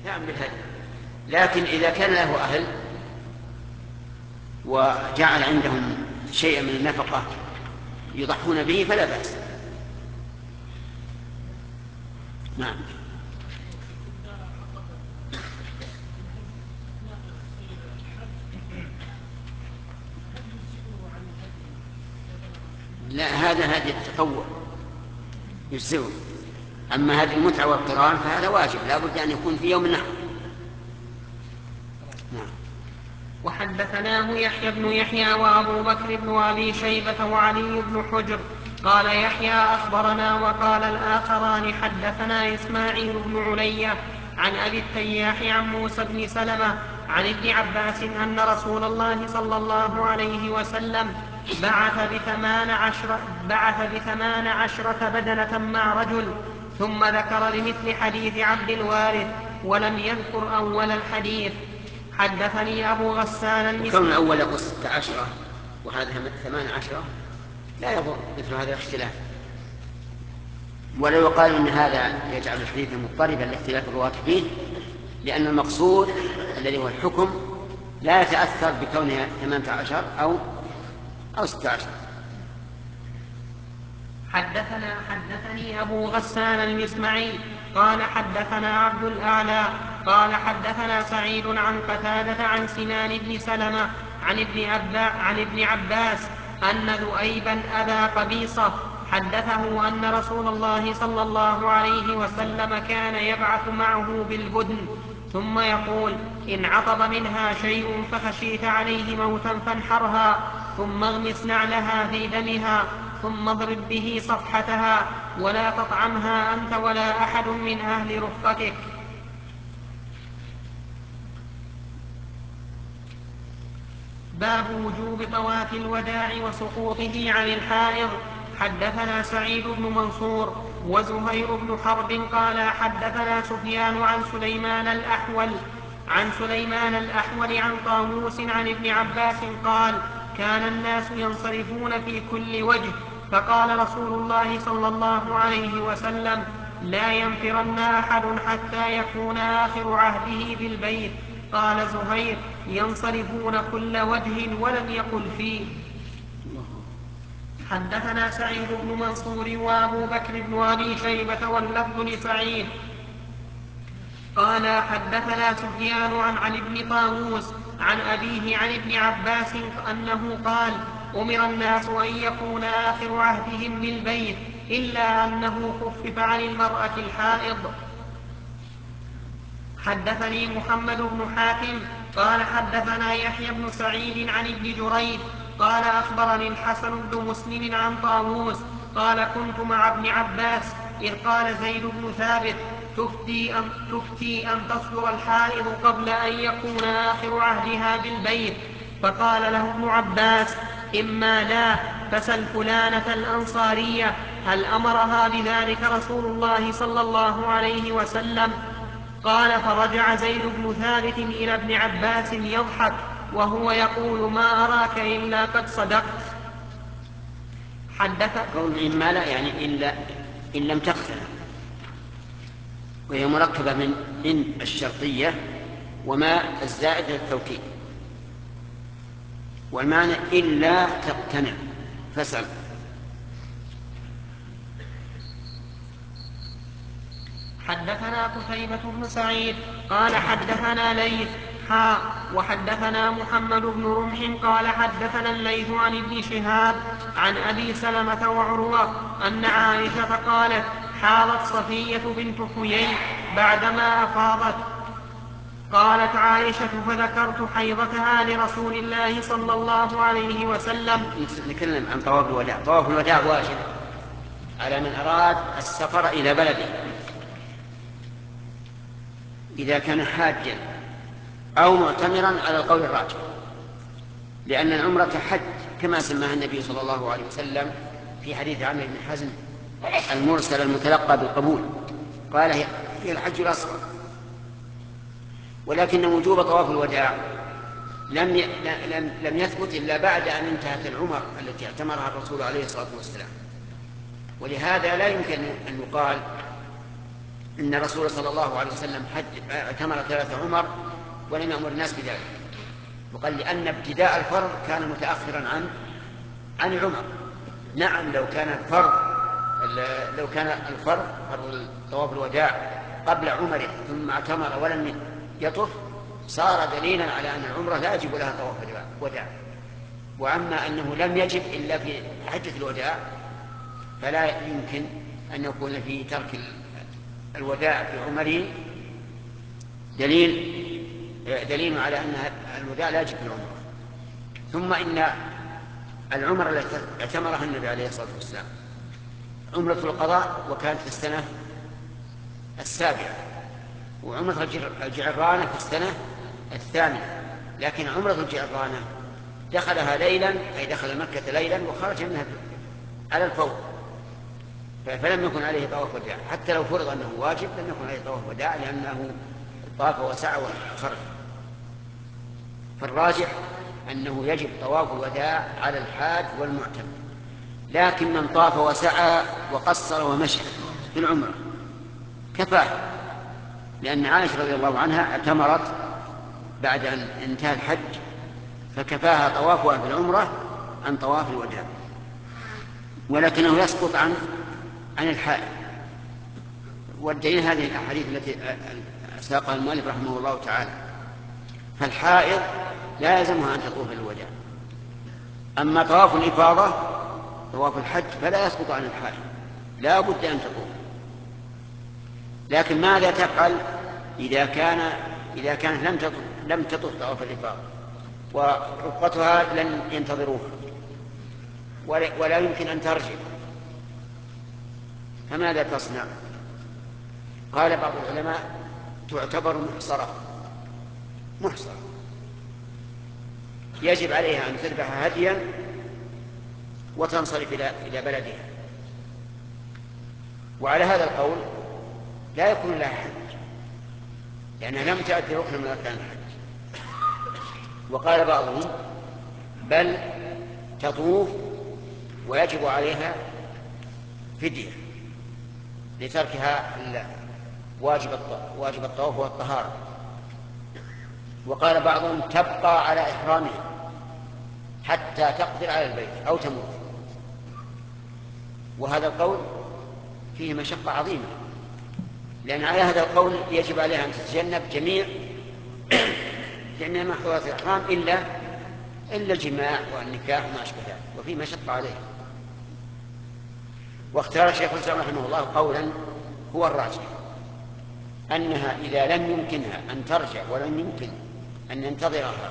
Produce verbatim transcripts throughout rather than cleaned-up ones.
اكتفاء بالهدي. لكن إذا كان له أهل وجعل عندهم شيئا من النفقة يضحون به فلا بأس. نعم. لا، هذا هدي التطوع يجزئه. أما هذه المتعة والقران فهذا واجب، لا بد أن يكون في يوم النحر. نعم. وحدثناه يحيى بن يحيى وأبو بكر بن أبي شيبة وعلي بن حجر قال يحيى أخبرنا، وقال الآخران حدثنا إسماعيل بن علية عن أبي التياح عن موسى بن سلمة عن ابن عباس أن رسول الله صلى الله عليه وسلم بعث بثمان عشرة, بعث بثمان عشرة بدنة مع رجل، ثم ذكر لمثل حديث عبد الوارث ولم يذكر أول الحديث. حدثني أبو غسان المسلم. كون الأول يقول ستة عشرة وهذا ثمان عشرة لا يضر مثل هذا الاختلاف. ولا يقال أن هذا يجعل الحديث مضطربا لاختلاف الرواة فيه، لأن المقصود الذي هو الحكم لا يتأثر بكونها ثمانية عشر أو أو ستة عشر. حدثنا حدثني أبو غسان المسمعي قال حدثنا عبد الأعلى قال حدثنا سعيد عن قتادة عن سنان بن سلمة عن ابن, عن ابن عباس أن ذؤيبا أبا قبيصة حدثه أن رسول الله صلى الله عليه وسلم كان يبعث معه بالبدن، ثم يقول إن عطب منها شيء فخشيت عليه موتا فانحرها، ثم اغمس نعلها في دمها، ثم اضرب به صفحتها، ولا تطعمها أنت ولا أحد من أهل رفقتك. باب وجوب طواف الوداع وسقوطه عن الحائض. حدثنا سعيد بن منصور وزهير بن حرب قال حدثنا سفيان عن سليمان الأحول عن سليمان الأحول عن طاووس عن ابن عباس قال كان الناس ينصرفون في كل وجه، فقال رسول الله صلى الله عليه وسلم لا ينفرن أحد حتى يكون آخر عهده بالبيت. قال زهير ينصرفون كل وجه ولم يقل فيه. حدثنا سعيد بن منصور وأبو بكر بن أبي شيبة واللفظ لسعيد قال حدثنا سفيان عن علي بن طاووس عن أبيه عن ابن عباس أنه قال أمر الناس أن يكون آخر عهدهم بالبيت إلا أنه خفف عن المرأة الحائض. حدثني محمد بن حاتم قال حدثنا يحيى بن سعيد عن ابن جريج قال أخبرني الحسن بن مسلم عن طاووس قال كنت مع ابن عباس إذ قال زيد بن ثابت تفتي أن, تفتي أن تصدر الحائض قبل أن يكون آخر عهدها بالبيت، فقال له ابن عباس إما لا فسل فلانة الأنصارية هل أمرها بذلك رسول الله صلى الله عليه وسلم؟ قال فرجع زيد بن ثابت إلى ابن عباس يضحك وهو يقول ما أراك إلا قد صدقت. حدث قول إما لا يعني إلا إن لم تقتل، وهي مركبة من إن الشرطية وما الزائد للتوكيد، والمعنى إلا تقتنع فاسأل. حدثنا قتيبة بن سعيد قال حدثنا ليث حاء وحدثنا محمد بن رمح قال حدثنا الليث عن ابن شهاب عن أبي سلمة وعروة أن عائشة قالت حاضت صفية بنت حيي بعدما أفاضت. قالت عائشة فذكرت حيضتها لرسول الله صلى الله عليه وسلم. نتكلم عن طواف الوداع. طواف الوداع واجب على من أراد السفر إلى بلده إذا كان حاجا أو معتمرا على القول الراجح، لأن العمرة حج كما سماها النبي صلى الله عليه وسلم في حديث عمرو بن حزم المرسل المتلقى بالقبول، قال هي الحج الأصغر. ولكن وجوب طواف الوداع لم لم لم يثبت إلا بعد أن انتهت العمر التي اعتمرها الرسول عليه الصلاة والسلام، ولهذا لا يمكن أن يقال إن الرسول صلى الله عليه وسلم حج اعتمر ثلاث عمر ولم يأمر الناس بذلك، وقال لأن ابتداء الفرض كان متأخرا عن عن العمر. نعم لو كان الفرض لو كان الفرض فرض طواف الوداع قبل عمره ثم اعتمر ولم يطف صار دليلا على أن العمرة لا يجب لها طواف الوداع. وأما أنه لم يجب إلا في حجة الوداع فلا يمكن أن يكون في ترك الوداع في عمره دليل دليل على أن الوداع لا يجب في العمرة. ثم إن العمرة التي اعتمرها النبي عليه الصلاة والسلام عمرة القضاء وكانت في السنة السابعة، وعمرة الجعرانة في السنة الثامنة، لكن عمرة الجعرانة دخلها ليلا أي دخل مكة ليلا وخرج منها على الفور، فلم يكن عليه طواف وداع. حتى لو فرض أنه واجب لم يكن عليه طواف وداع لأنه طاف وسعى وخرج. فالراجح أنه يجب طواف الوداع على الحاج والمعتمر، لكن من طاف وسعى وقصر ومشى في العمرة كفاه، لأن عائشة رضي الله عنها اعتمرت بعد أن انتهى الحج فكفاها طوافها في العمرة عن طواف الوداع، ولكنه يسقط عن عن الحائض. والدليل هذه الأحاديث التي ساقها المؤلف رحمه الله تعالى. فالحائض لا يلزمها أن تطوف الوداع. أما طواف الإفاضة طواف الحج فلا يسقط عن الحائض، لا بد أن تطوف. لكن ماذا تفعل إذا كان إذا كانت لم تطوف لم تطوف طواف الإفاضة ورفقتها لن ينتظروها ولا يمكن أن ترجع، فماذا تصنع؟ قال بعض العلماء تعتبر محصرة محصرة يجب عليها أن تذبح هديا وتنصرف إلى بلدها. وعلى هذا القول لا يكون لها حج لأنها لم تأتي ركن من أركان الحج. وقال بعضهم بل تطوف ويجب عليها فدية لتركها واجب الطواف والطهارة. وقال بعضهم تبقى على إحرامها حتى تقدر على البيت أو تموت. وهذا القول فيه مشقة عظيمة، لأن على هذا القول يجب عليها أن تتجنب جميع جميع محظورات الإحرام إلا إلا الجماع والنكاح وما أشبه ذلك، وفيه مشقة عليه. واختار الشيخ الإسلام رحمه الله قولا هو الراجح، أنها إذا لم يمكنها أن ترجع ولم يمكن أن ينتظرها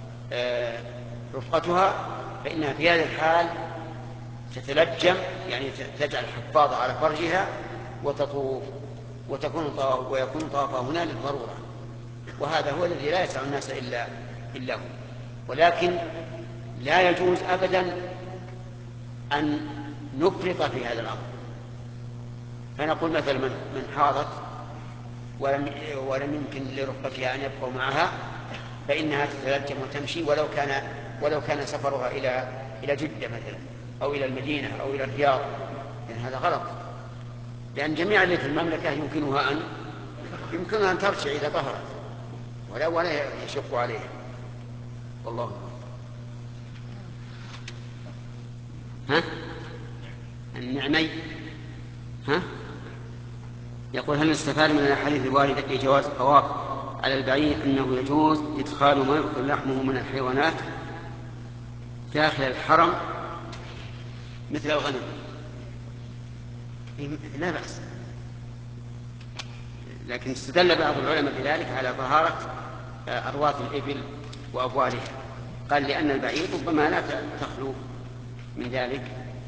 رفقتها فإنها في هذا الحال تتلجم، يعني تجعل حفاظة على فرجها وتطوف وتكون طواف ويكون طوافها هنا للضرورة. وهذا هو الذي لا يسع الناس إلا إلا هو. ولكن لا يجوز أبدا أن نفرط في هذا الأمر، فنقول مثلا من حاضت ولم, ولم يمكن لرفقتها أن يبقوا معها فإنها تتلجم وتمشي ولو كان ولو كان سفرها إلى إلى جدة مثلا أو إلى المدينة أو إلى الرياض، لأن هذا غلط، لأن جميع اللي في المملكة يمكنها أن يمكنها أن ترجع إذا طهرت ولا ولا يشق عليها. والله ها النعمي ها يقول هل نستفاد من الأحاديث الواردة في جواز الطواف على البعير أنه يجوز إدخال ما يؤكل لحمه من الحيوانات داخل الحرم مثل الغنم؟ لا بأس، لكن استدل بعض العلماء بذلك على طهارة أرواث الإبل وأبوالها، قال لأن البعير ربما لا تخلو من ذلك،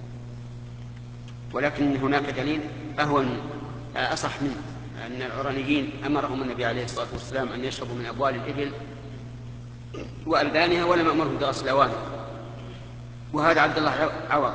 ولكن هناك دليل أهون أصح منه أن العرانيين أمرهم النبي عليه الصلاة والسلام أن يشربوا من أبوال الإبل وألبانها ولم أمرهم بغسل أوانها، وهذا عبد الله عوض.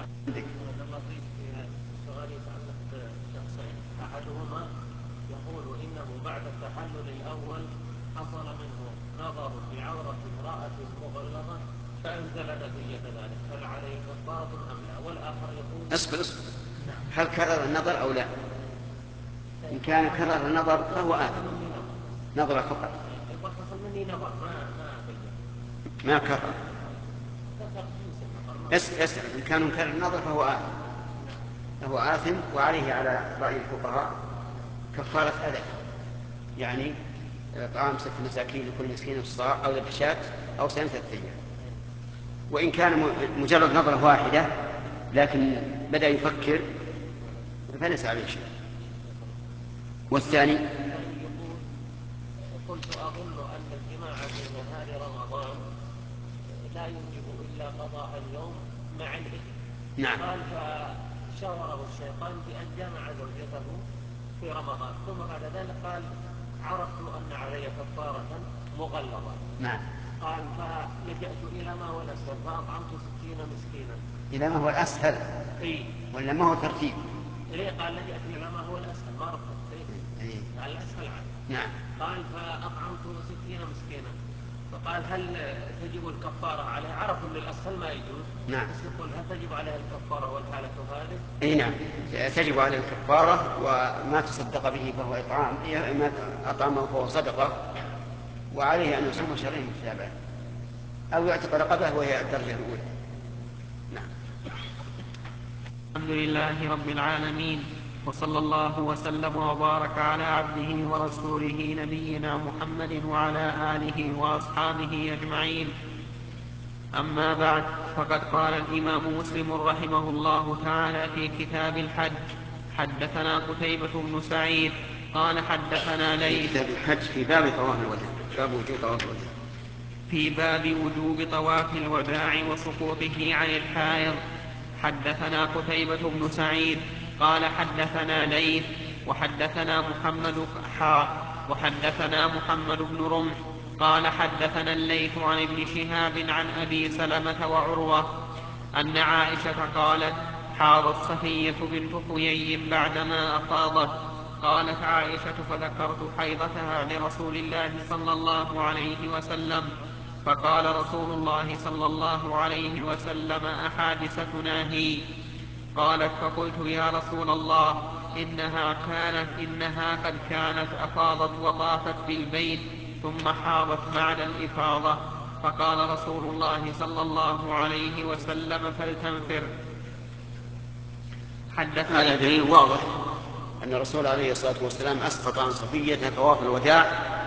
أحدهما يقول إنه بعد التحلل الأول حصل منه نظر في عورة امرأة مغلظة فأنزل نتيجة ذلك، هل عليه كفارة أم لا؟ والآخر يقول اصبر اصبر هل كرر النظر أو لا؟ إن كان كرر النظر فهو آثم نظر فقط ما كرر. اسأل إن كان كرر النظر فهو آثم فهو آثم وعليه على رأي الفقهاء كفارة أذى، يعني طعام ست مساكين لكل مسكين صاع أو ذبح شاة أو صيام ثلاثة أيام. وإن كان مجرد نظرة واحدة لكن بدأ يفكر فليس عليه شيء. والثاني قلت أظن أن الجماع في نهار رمضان لا يوجب إلا قضاء اليوم مع الإثم. نعم. قال فشاوره الشيطان بأن جمع زوجته في رمضان، ثم بعد ذلك قال عرفت أن علي كفارة مغلظة. نعم. قال فلجأت إلى ما هو الأسهل فأطعمت ستين مسكينا. إلى ما هو الأسهل؟ إيه؟ ولا ما هو ترتيب؟ إيه قال لجأت إلى ما هو الأسهل ما رفضت. إيه؟ قال الأسهل عنه. نعم. قال فأطعمت ستين مسكينا، فقال هل تجب الكفارة عليه؟ عرف أن الأسهل ما يجوز. نعم. بس يقول هل تجب عليه الكفارة والحالة هذه؟ اي نعم تجب عليه الكفارة، وما تصدق به فهو إطعام، ما أطعمه فهو صدقة، وعليه أن يصوم شهرين متتابعين أو يعتق رقبة وهي الدرجة الأولى. نعم. الحمد لله رب العالمين، وصلى الله وسلم وبارك على عبده ورسوله نبينا محمد وعلى آله وأصحابه أجمعين. أما بعد، فقد قال الإمام مسلم رحمه الله تعالى في كتاب الحج: حدثنا قتيبة بن سعيد قال حدثنا ليث. كتاب الحج في باب طواف الوداع، باب وجوب طواف الوداع. في باب وجوب طواف الوداع وسقوطه عن الحائض. حدثنا قتيبة بن سعيد قال حدثنا ليث وحدثنا محمد حا وحدثنا محمد بن رمح قال حدثنا الليث عن ابن شهاب عن أبي سلمة وعروة أن عائشة قالت: حاضت صفية بنت حيي بعدما أفاضت. قالت عائشة: فذكرت حيضتها لرسول الله صلى الله عليه وسلم، فقال رسول الله صلى الله عليه وسلم: أحادثتنا هي؟ قالت: فقلت: يا رسول الله، إنها كانت إنها قد كانت أفاضت وطافت بالبيت ثم حاضت بعد الإفاضة. فقال رسول الله صلى الله عليه وسلم: فلتنفر. هذا دليل واضح أن الرسول عليه الصلاة والسلام أسقط عن صفية طواف الوداع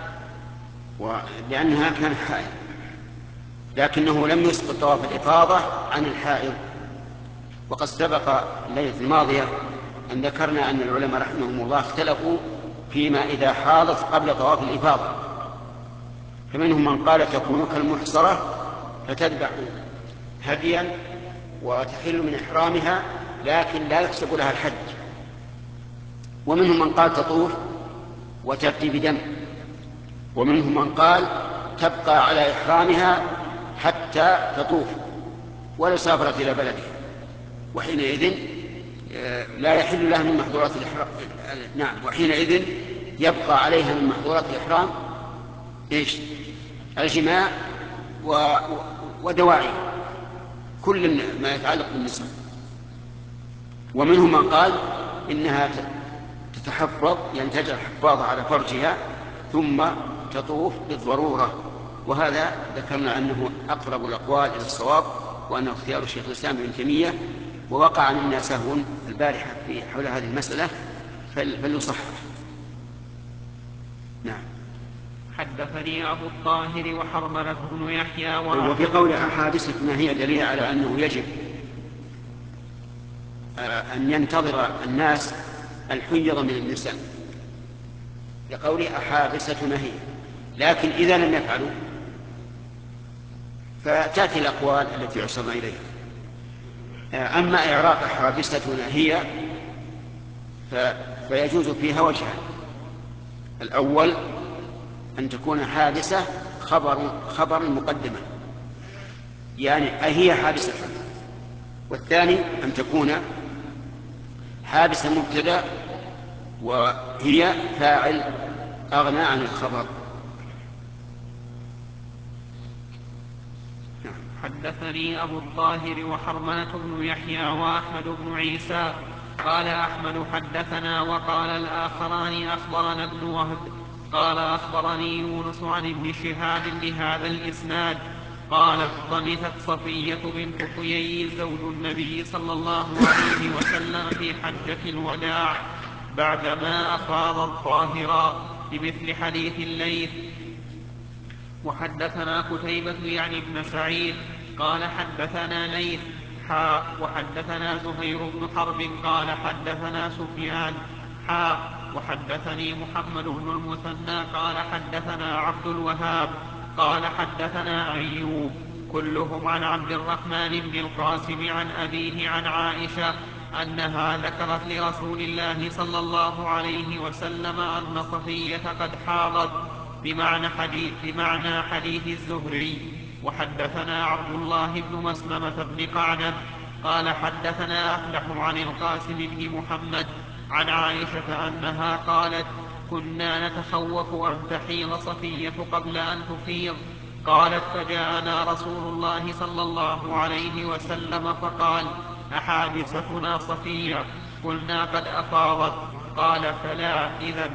لأنها كانت حائض، لكنه لم يسقط طواف الإفاضة عن الحائض. وقد سبق الليلة الماضية أن ذكرنا أن العلماء رحمهم الله اختلفوا فيما إذا حاضت قبل طواف الإفاضة، فمنهم من قال تكون كالمحصرة فتذبح هديا وتحل من إحرامها لكن لا يحسب لها الحج، ومنهم من قال تطوف وتأتي بدم، ومنهم من قال تبقى على إحرامها حتى تطوف ولو سافرت إلى بلدها، وحينئذ لا يحل لها من محظورات الإحرام. نعم، وحينئذ يبقى عليها من محظورات الإحرام إيش؟ الجماع ودواعي كل ما يتعلق بالنساء. ومنهم من قال إنها تتحفظ، يعني تجعل حفاظة على فرجها ثم تطوف بالضرورة، وهذا ذكرنا أنه أقرب الأقوال إلى الصواب، وأنه اختيار الشيخ الإسلام ابن تيمية، ووقع منا سهو البارحة في حول هذه المسألة فليصحح. نعم. حدثني أبو الطاهر وحرملة بن يحيى. وفي قول أحادثتنا هي دليل على أنه يجب أن ينتظر الناس الحيض من النساء، لقول أحادثتنا هي، لكن إذا لم يفعلوا فتأتي الأقوال التي يعصرنا إليها. أما إعراق حادثتنا هي فيجوز فيها وجهان: الأول أن تكون حادثة خبر خبر مقدمة، يعني هي حادثة، والثاني أن تكون حادثة مبتدأ وهي فاعل أغنى عن الخبر. حدثني أبو الطاهر وحرملة بن يحيى وأحمد بن عيسى قال أحمد حدثنا. وقال الآخران أخبرنا ابن وهب قال أخبرني يونس عن ابن شهاب بهذا الإسناد قال طمثت صفية بنت حيي زوج النبي صلى الله عليه وسلم في حجة الوداع بعدما أفاضت طاهرا بمثل حديث الليث. وحدثنا قتيبة يعني ابن سعيد قال حدثنا ليث حاء وحدثنا زهير بن حرب قال حدثنا سفيان حاء وحدثني محمد بن المثنى قال حدثنا عبد الوهاب قال حدثنا أيوب كلهم عن عبد الرحمن بن القاسم عن أبيه عن عائشة أنها ذكرت لرسول الله صلى الله عليه وسلم أن صفية قد حاضت بمعنى حديث, بمعنى حديث الزهري. وحدثنا عبد الله بن مسلمة بن قعنب قال حدثنا أفلح عن القاسم بن محمد عن عائشة أنها قالت كنا نتخوف أن تحيض صفية قبل أن تفيض. قالت فجاءنا رسول الله صلى الله عليه وسلم فقال أحادثتنا صفية؟ قلنا قد أفاضت. قال فلا إذن.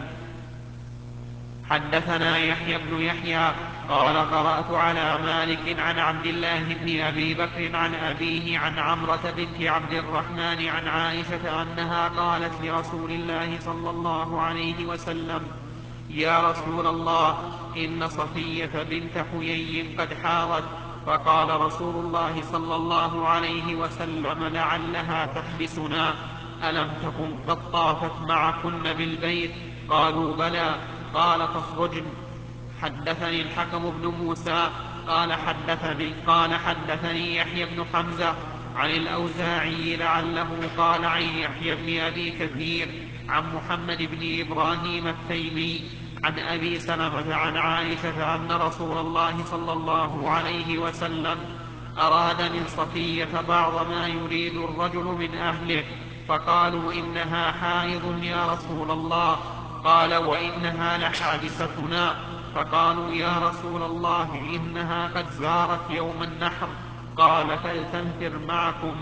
حدثنا يحيى بن يحيى قال قرأت على مالك عن عبد الله بن أبي بكر عن أبيه عن عمرة بنت عبد الرحمن عن عائشة أنها قالت لرسول الله صلى الله عليه وسلم يا رسول الله إن صفية بنت حيي قد حاضت. فقال رسول الله صلى الله عليه وسلم لعلها تحبسنا، ألم تكن قد طافت معكن بالبيت؟ قالوا بلى. قال فاخرجن. حدثني الحكم بن موسى قال حدثني, قال حدثني يحيى بن حمزة عن الأوزاعي لعله قال عن يحيى بن أبي كثير عن محمد بن إبراهيم التيمي عن أبي سلمة عن عائشة أن رسول الله صلى الله عليه وسلم أراد من صفية بعض ما يريد الرجل من أهله، فقالوا إنها حائض يا رسول الله. قال وإنها لحادثتنا. فقالوا يا رسول الله إنها قد زارت يوم النحر. قال فلتنفر معكم.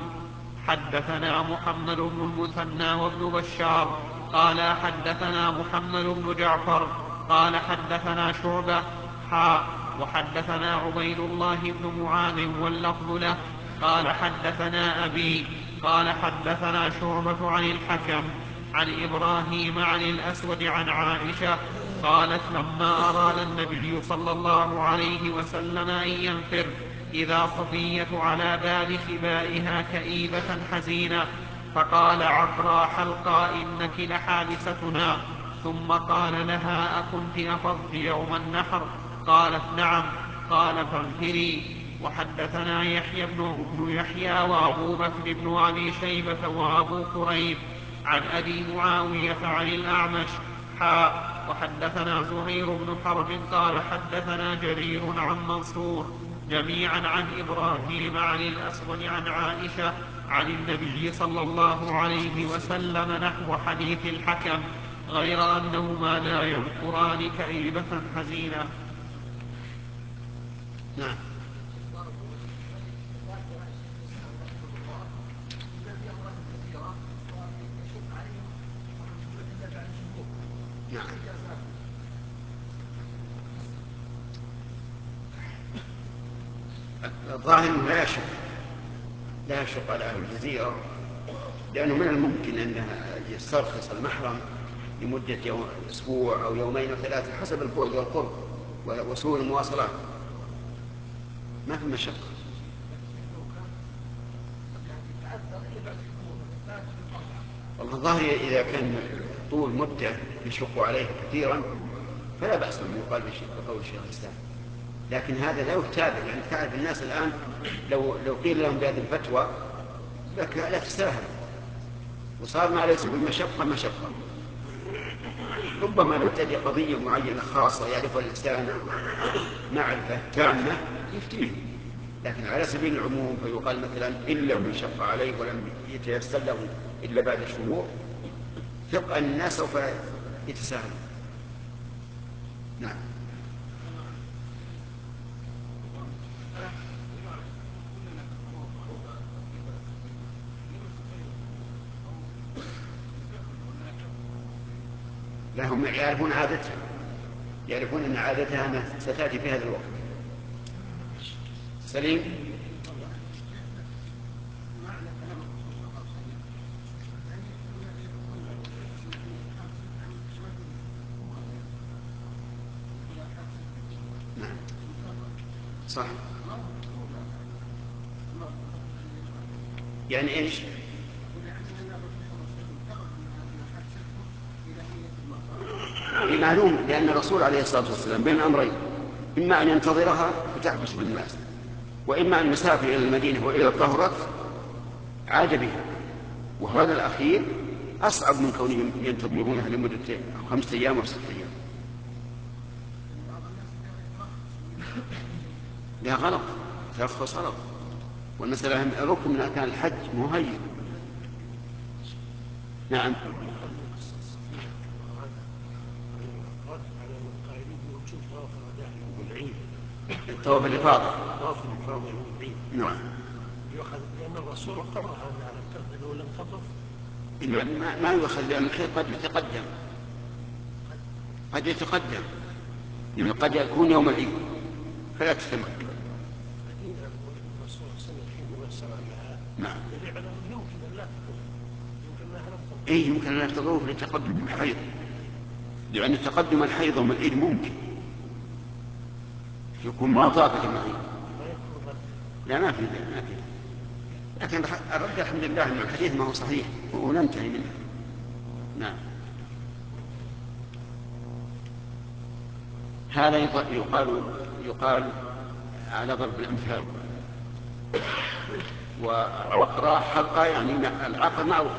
حدثنا محمد بن المثنى وابن بشار قال حدثنا محمد بن جعفر قال حدثنا شعبة حاء وحدثنا عبيد الله بن معاذ واللفظ له قال حدثنا أبي قال حدثنا شعبة عن الحكم عن إبراهيم عن الأسود عن عائشة قالت لما أراد النبي صلى الله عليه وسلم أن ينفر إذا صفية على باب خبائها كئيبة حزينة، فقال عقرى حلقى إنك لحادثتنا. ثم قال لها أكنت أفضت يوم النحر؟ قالت نعم. قال فانفري. وحدثنا يحيى بن يحيى وأبو بكر بن أبي شيبة وأبو كريب عن أبي معاوية عن الأعمش حاء وحدثنا زهير بن حرب قال حدثنا جرير عن منصور جميعا عن إبراهيم عن الأسود عن عائشة عن النبي صلى الله عليه وسلم نحو حديث الحكم غير أنهما لا يذكران كئيبة حزينة. نعم. نعم. الظاهر لا يشق لا يشق على أهل الجزيرة، لأنه من الممكن أنها يسترخص المحرم لمدة يوم أسبوع أو يومين أو ثلاثة حسب البعد والقرب وسوء المواصلات، ما في مشقة. والله الظاهر إذا كان طول مدة يشق عليه كثيرا فلا بأس أن يقال بقول الشيخ الإسلام، لكن هذا لا يتابع. يعني تعرف الناس الآن لو لو قيل لهم بهذه الفتوى لك لا تستاهل، وصار ما ليس بالمشقة مشقة. ربما لو تجي قضية معينة خاصة يعرفها الإنسان معرفة تامة يفتيه، لكن على سبيل العموم فيقال مثلا إلا من شق عليه ولم يتيسر له إلا بعد شهور ثق أن الناس سوف يتساهلون. نعم. هم يعرفون عادتها، يعرفون أن عادتها أنها ستأتي في هذا الوقت. سليم. نعم صح. يعني ايش؟ معلوم، لأن الرسول عليه الصلاة والسلام بين أمرين، إما أن ينتظرها فتحبس بالناس، وإما أن يسافر إلى المدينة وإلى طهرت عاد بها، وهذا الأخير أصعب من كونهم ينتظرونها لمدة خمسة أيام أو ستة أيام. لا غلط، ترخص غلط، والمسألة ركن من أركان الحج مهيئ. نعم. طواف الإفاضة. طواف الإفاضة يوم العيد. نعم. يؤخذ لأن الرسول قررها على الكذب ولم تطف. ما ما يؤخذ لأن الخير قد يتقدم، قد يتقدم، يعني قد يكون يوم العيد فلا تتمكن. الرسول صلى الله عليه وسلم نعم. يمكن أن لا تطف، يمكن أنها لم تطف. إيه يمكن أن لا تطوف لتقدم الحيض، لأن تقدم الحيض يوم العيد ممكن يكون ما طافت المعين. لا ما في ما في، لكن الرد الحمد لله أن الحديث ما هو صحيح وننتهي منه. نعم. هذا يقال يقال على ضرب الأمثال، وعقراء حلقة يعني العقر معروف،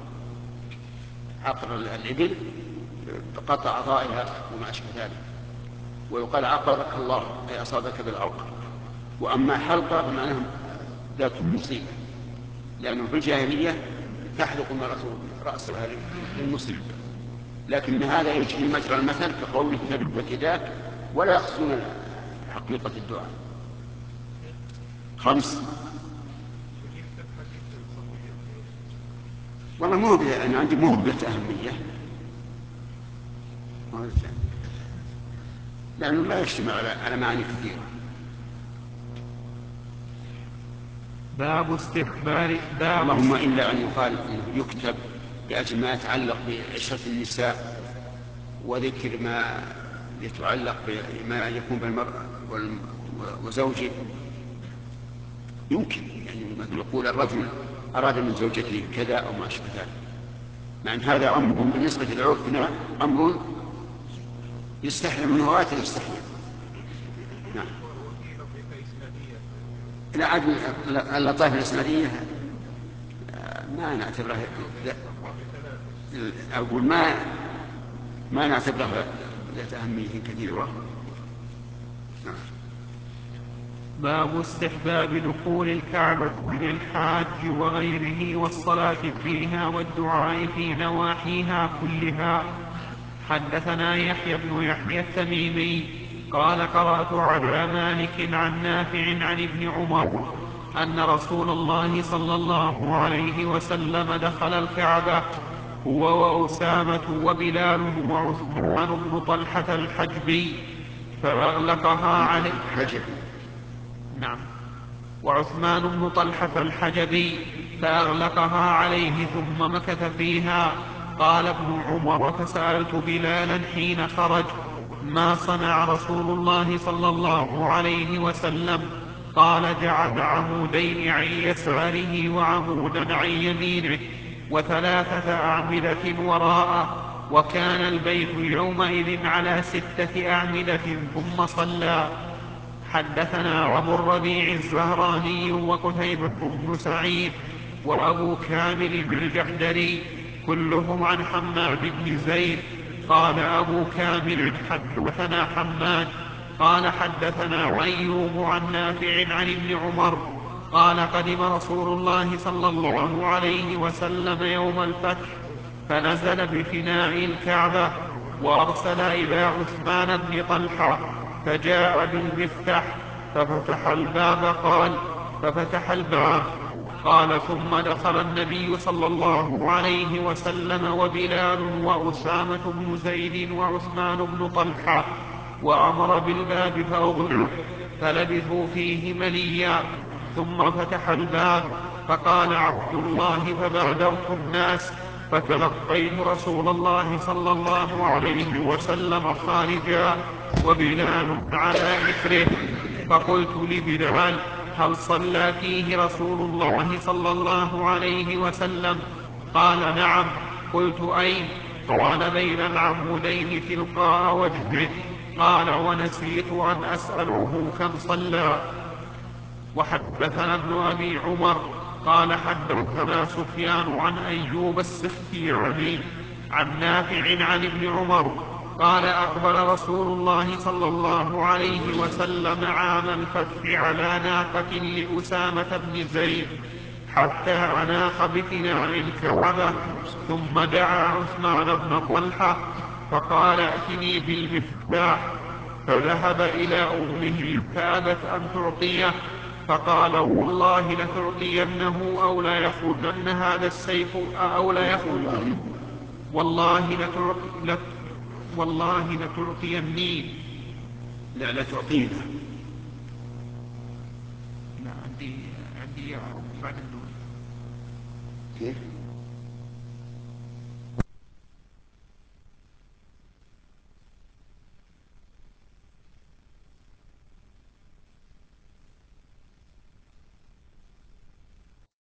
عقر الإبل بقطع أعضائها وما أشبه ذلك، ويقال عقرك الله أي أصابك بالعقر. وأما حلقة فمعناها ذات المصيبة، لأنه في الجاهلية تحلق المرأة رأسها للمصيبة، لكن هذا يجري مجرى المثل كقوله تبت يداك، ولا يقصدون حقيقة الدعاء. خمس. والله مو أنا عندي مو بذات أهمية، لأنه لا يجتمع على معاني كثيرة. باب استخبار باب اللهم إلا أن يقال يكتب لأجل ما يتعلق بعشرة النساء وذكر ما يتعلق بما يكون بالمرأة وزوجه، يمكن يعني مثل يقول الرجل أراد من زوجته كذا أو ما أشبه ذلك، مع أن هذا أمر بالنسبة لعرفنا أمر يستحيل منه غاية الاستحياء. نعم. لا عاد اللطائف الإسنادية ما نعتبرها، أقول ما ما نعتبرها ذات أهمية كثيرة. نعم. باب استحباب دخول الكعبة للحاج وغيره والصلاة فيها والدعاء في نواحيها كلها. حدثنا يحيى بن يحيى التميمي قال قرأت على مالك عن نافع عن ابن عمر أن رسول الله صلى الله عليه وسلم دخل الكعبة هو وأسامة وبلال وعثمان بن طلحة الحجبي فأغلقها عليه. نعم. وعثمان بن طلحة الحجبي فأغلقها عليه ثم مكث فيها. قال ابن عمر فسألت بلالا حين خرج ما صنع رسول الله صلى الله عليه وسلم؟ قال جعل عمودين عن يساره وعمودا عن يمينه وثلاثة أعمدة وراءه، وكان البيت يومئذ على ستة أعمدة ثم صلى. حدثنا أبو الربيع الزهراني وقتيبة بن سعيد وأبو كامل الجحدري كلهم عن حماد بن زيد. قال أبو كامل حدثنا حماد قال حدثنا أيوب عن نافع عن ابن عمر قال قدم رسول الله صلى الله عليه وسلم يوم الفتح فنزل بفناء الكعبة وأرسل إلى عثمان بن طلحة فجاء بالمفتاح ففتح الباب. قال ففتح الباب قال ثم دخل النبي صلى الله عليه وسلم وبلال وأسامة بن زيد وعثمان بن طلحة وأمر بالباب فأغلق فلبثوا فيه مليا ثم فتح الباب فقال عبد الله فبادرت الناس فتلقيت رسول الله صلى الله عليه وسلم خارجا وبلال على إثره فقلت لبلال هل صلى فيه رسول الله صلى الله عليه وسلم؟ قال نعم. قلت أين؟ قال بين العمودين تلقاء وجهه. قال ونسيت أن أسأله كم صلى. وحدثنا ابن أبي عمر قال حدثنا سفيان عن أيوب السختياني عن نافع عن ابن عمر قال أقبل رسول الله صلى الله عليه وسلم عام الفتح على ناقة لأسامة بن زيد حتى عناق بفناء الكعبة ثم دعا عثمان بن طلحة فقال ائتني بالمفتاح فذهب إلى أمه فأبت أن تعطيه فقال والله لتعطينه أو لا يخرجن هذا السيف أو لا يخرج والله لتعطي والله لتعطيني لا لا تعطينا لا عندي عندي بعد النون كيف؟